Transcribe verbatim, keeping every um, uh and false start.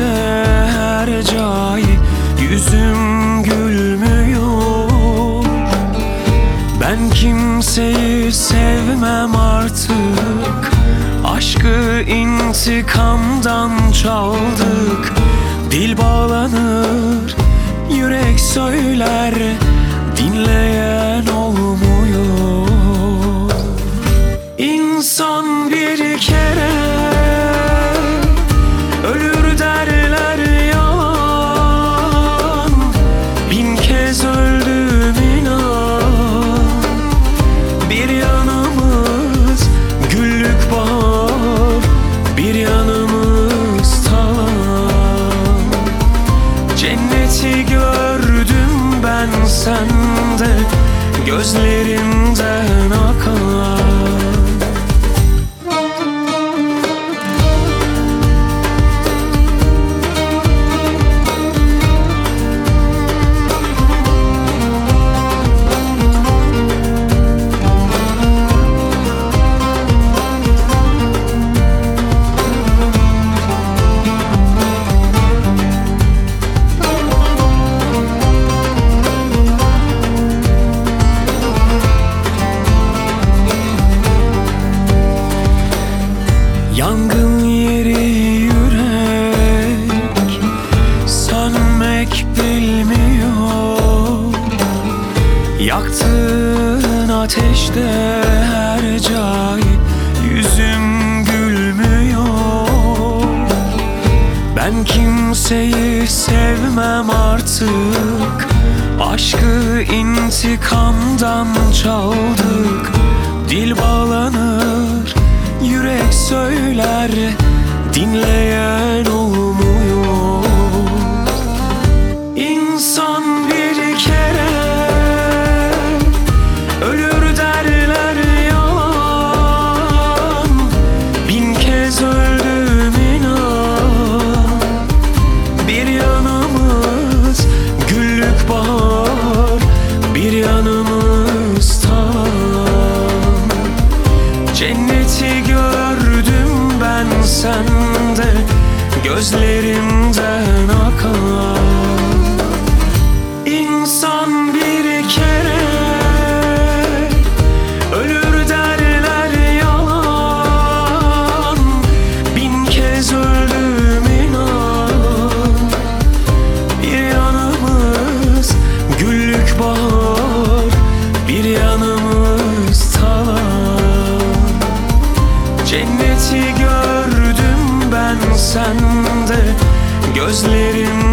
ateşte Hercai yüzüm gülmüyor. Ben kimseyi sevmem artık, aşkı intikamdan çaldık. Dil bağlanır, yürek söyler, dinleyen olmuyor. İnsan bir kere ölür derler yalan, bin kez öldüm inan. Bir yanımız güllük bahar, bir yanımız talan. Cenneti gördüm ben sende, gözlerimden akan. Yangın yeri yürek, sönmek bilmiyor. Yaktığın ateşte Hercai yüzüm gülmüyor. Ben kimseyi sevmem artık, aşkı intikamdan çaldık. Dil bağlanır, yürek söyler, dinleyen olmuyor. İnsan bir kere ölür derler yalan, bin kez öldüm inan. Bir yanımız güllük bahar, bir yanımız talan. Cenneti gördüm ben sende, gözlerimden akan. İnsan bir kere ölür derler yalan, bin kez öldüm inan. Bir yanımız güllük bahar, bir yanımız talan. Cenneti gördüm ben sende, gözlerim